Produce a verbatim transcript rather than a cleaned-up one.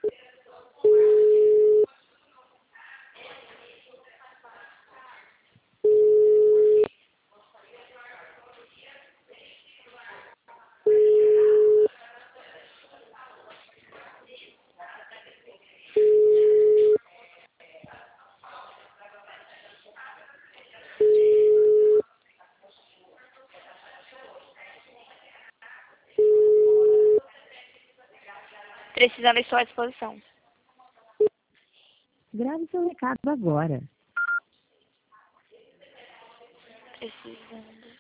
Precisando estou à disposição. Grave seu recado agora. Precisando.